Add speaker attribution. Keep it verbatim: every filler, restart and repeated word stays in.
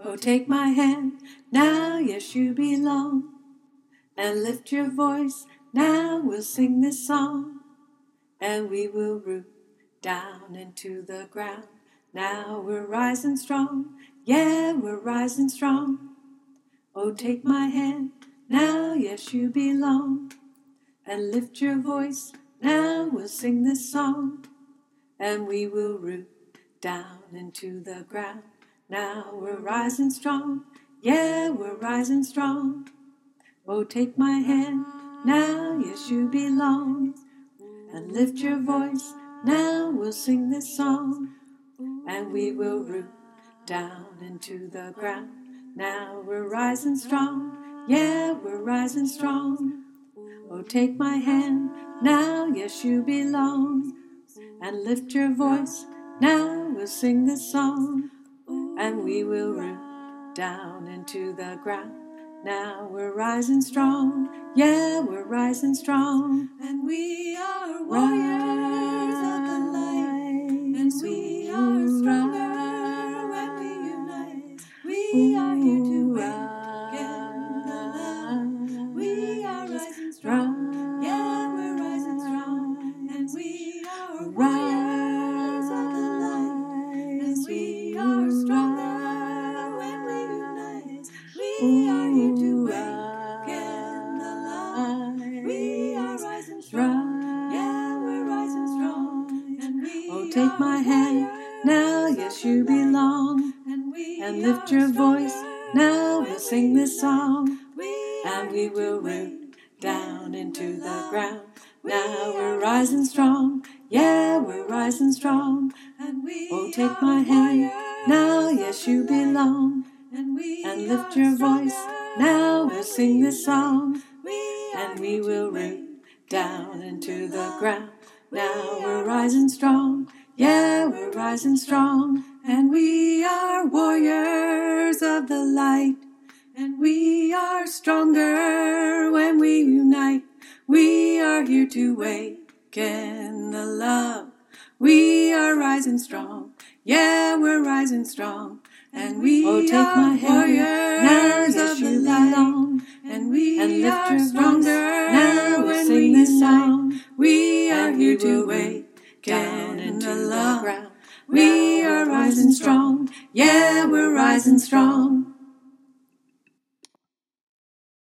Speaker 1: Oh, take my hand, now yes you belong. And lift your voice, now we'll sing this song. And we will root down into the ground. Now we're rising strong, yeah, we're rising strong. Oh, take my hand, now yes you belong. And lift your voice, now we'll sing this song. And we will root down into the ground. Now we're rising strong, yeah, we're rising strong. Oh, take my hand, now yes you belong. And lift your voice, now we'll sing this song. And we will root down into the ground. Now we're rising strong, yeah, we're rising strong. Oh, take my hand, now yes you belong. And lift your voice, now we'll sing this song. And we will root down into the ground. Now we're rising strong, yeah, we're rising strong.
Speaker 2: And we are warriors of the light, and we are stronger when we unite. We are here to awaken the love. We are rising strong, yeah, we're rising strong. And we are warriors of the light, and we are stronger when we unite. We are here to awaken the love. We are rising strong, yeah, we're rising strong. And we
Speaker 1: Oh, take my hand, now yes you belong.
Speaker 2: and we
Speaker 1: And lift your voice, now we'll sing this song. And we will root down into the ground. Now we're rising strong, yeah, we're rising strong.
Speaker 2: And we
Speaker 1: Oh, take my hand, now yes you belong.
Speaker 2: and we
Speaker 1: And lift your voice, now we'll sing this song. And we will root down into the ground. Now we're rising strong, yeah, we're rising strong.
Speaker 2: And we are warriors of the light, and we are stronger when we unite. We are here to awaken the love. We are rising strong, yeah, we're rising strong. And we
Speaker 1: Oh, take
Speaker 2: are
Speaker 1: my hand, now
Speaker 2: warriors
Speaker 1: yes
Speaker 2: of
Speaker 1: you
Speaker 2: the light,
Speaker 1: belong.
Speaker 2: and we
Speaker 1: And lift
Speaker 2: are
Speaker 1: your voice,
Speaker 2: stronger
Speaker 1: now we'll
Speaker 2: when
Speaker 1: sing
Speaker 2: we
Speaker 1: this
Speaker 2: unite.
Speaker 1: song.
Speaker 2: We are
Speaker 1: And
Speaker 2: here
Speaker 1: we
Speaker 2: to
Speaker 1: will root
Speaker 2: awaken
Speaker 1: down into
Speaker 2: the
Speaker 1: the
Speaker 2: love.
Speaker 1: ground.
Speaker 2: We
Speaker 1: Now
Speaker 2: are
Speaker 1: we're
Speaker 2: rising strong, yeah, we're rising strong.